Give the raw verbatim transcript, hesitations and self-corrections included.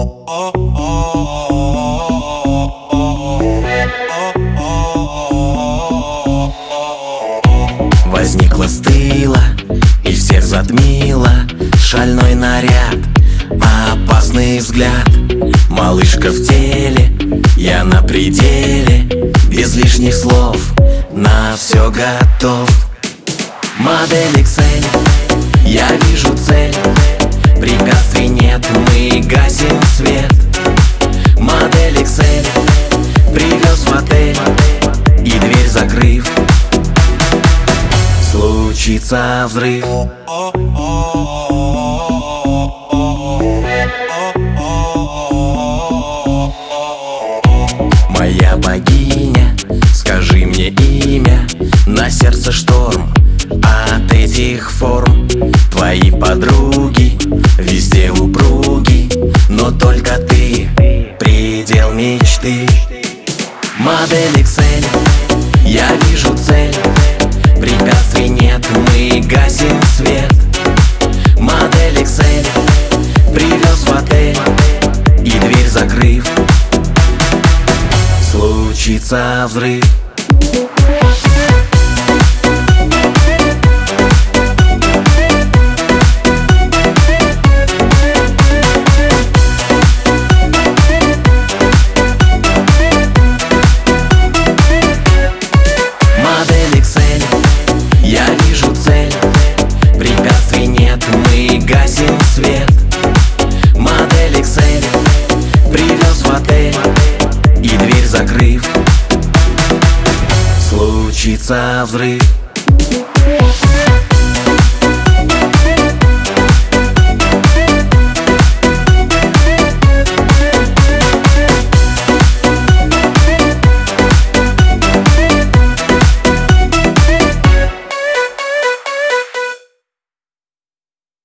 Возникла с тыла и всех затмила шальной наряд, опасный взгляд. Малышка в теле, я на пределе, без лишних слов, на все готов. Модель икс эль, я вижу цель, препятствий нет, мы гасим свет. Модель икс эль привез в отель, и дверь закрыв, случится взрыв. Моя богиня, скажи мне имя, на сердце шторм от этих форм. Твои подруги везде упруги, но только ты предел мечты. Модель икс эль, я вижу цель, препятствий нет, мы гасим свет. Модель икс эль привез в отель, и дверь закрыв, случится взрыв. Модель икс эль, я вижу цель, препятствий нет, мы гасим свет. Модель икс эль привез в отель, и дверь закрыв, случится взрыв.